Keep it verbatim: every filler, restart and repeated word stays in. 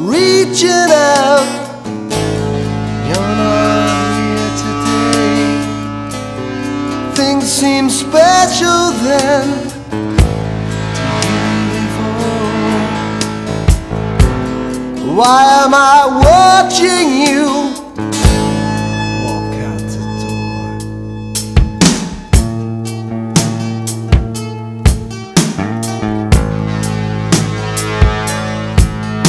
reaching out. You're not here today. Things seem special then to you before. Why am I watching you